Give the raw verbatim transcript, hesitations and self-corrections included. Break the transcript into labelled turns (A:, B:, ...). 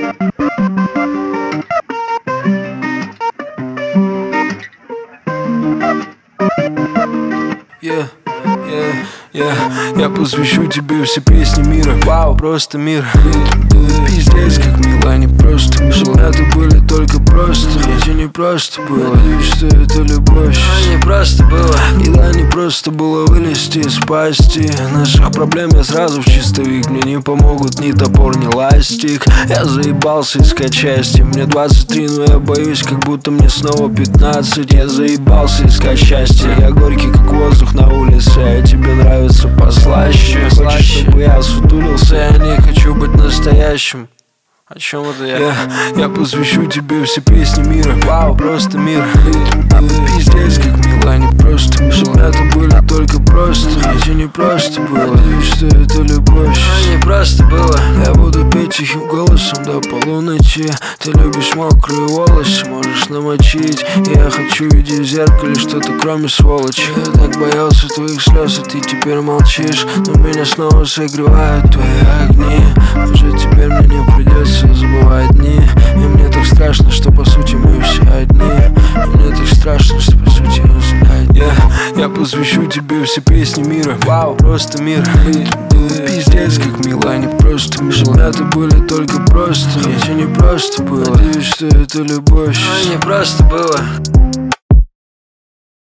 A: Yeah, yeah, yeah. Я посвящу тебе все песни мира. Вау, просто мир. Пиздец, как мило, не просто. Это были только просто. Эти не просто было. Надеюсь, что это любовь. Не просто было. И да, не просто было вылезти из пасти наших проблем. Я сразу в чистовик. Мне не помогут ни топор, ни ластик. Я заебался искать счастье. Мне двадцать три, но я боюсь, как будто мне снова пятнадцать. Я заебался искать счастье. Я горький, как воздух на улице. А тебе нравится послаще. Хочешь, чтобы я сутулился? Я не хочу быть настоящим. О чем это я? Я, я посвящу тебе все песни мира. Вау, просто мир. Пиздец, как мило, не просто мило. Это были только просто. Эти не просто было. Надеюсь, что это любовь. Не просто было. Я буду петь тихим голосом до полуночи. Ты любишь мокрые волосы, можешь намочить. Я хочу видеть в зеркале что-то кроме сволочи. Я так боялся твоих слез, а ты теперь молчишь. Но меня снова согревают твои огни. Может, теперь мне не придется забывать дни. И мне так страшно, что по сути мы все одни. И мне так страшно, что по сути мы все одни. Yeah, я посвящу тебе все песни мира. Вау, просто мир. Пиздец, как мило, не просто мило. Это были только просто. Эти не просто было. Надеюсь, что это любовь. Не просто было.